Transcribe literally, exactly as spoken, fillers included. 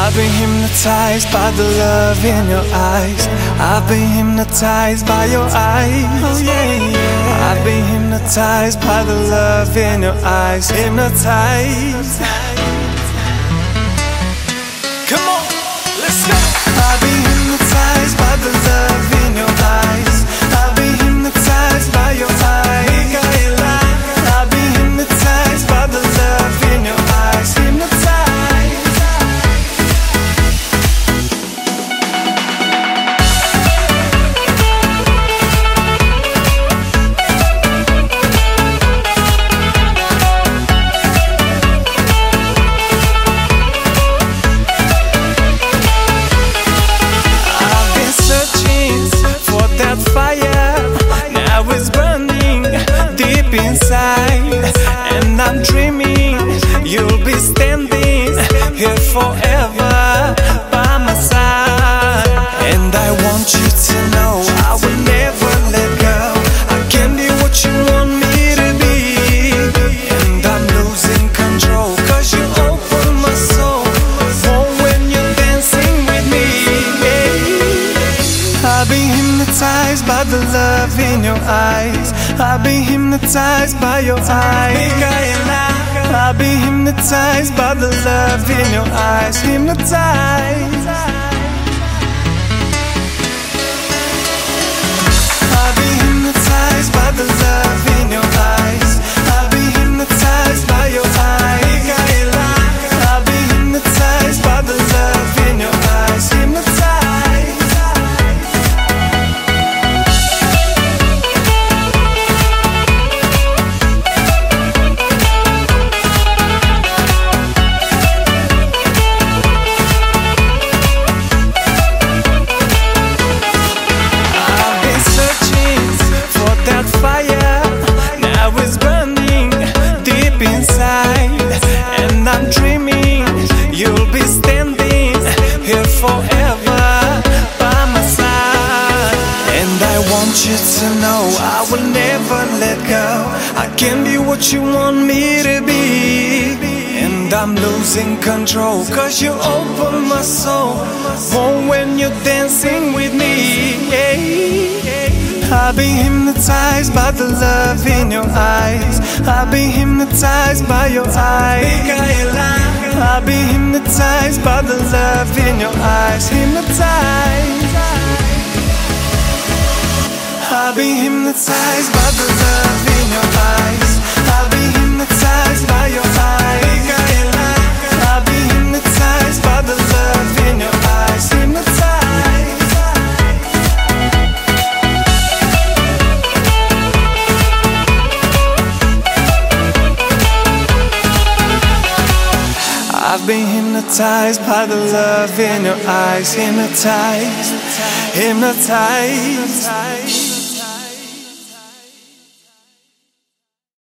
I've been hypnotized by the love in your eyes. I've been hypnotized by your eyes. Oh yeah, yeah. I've been hypnotized by the love in your eyes. Hypnotized. Come on, let's go. I've been hypnotized by the love in your eyes. I've been hypnotized by your eyes. Michaela. I've been hypnotized by the love in your eyes. Hypnotized. Inside, and I'm dreaming you'll be standing here forever by my side. And I want you to know I will never let go. I can be what you want me to be, and I'm losing control, cause you open my soul. Oh, when you're dancing with me, yeah. I've been hypnotized by the love in your eyes. I've been hypnotized by your eyes. Michaela. I've been hypnotized by the love in your eyes. Hypnotized. I've been hypnotized by the love in your eyes. I've been hypnotized by your eyes. Michaela. I've been hypnotized by the love in your eyes. Hypnotized. And I'm dreaming you'll be standing here forever by my side. And I want you to know I will never let go. I can be what you want me to be, and I'm losing control, cause you open my soul. Oh, when you're dancing with me, yeah. I've been hypnotized by the love in your eyes. I've been hypnotized by your eyes. Michaela. I've been hypnotized by the love in your eyes. Hypnotized. I've been hypnotized by the love in your eyes. I've been hypnotized by your eyes. Michaela. I've been hypnotized by the love in your eyes. Hypnotized. I've been hypnotized by the love in your eyes. Hypnotized, hypnotized.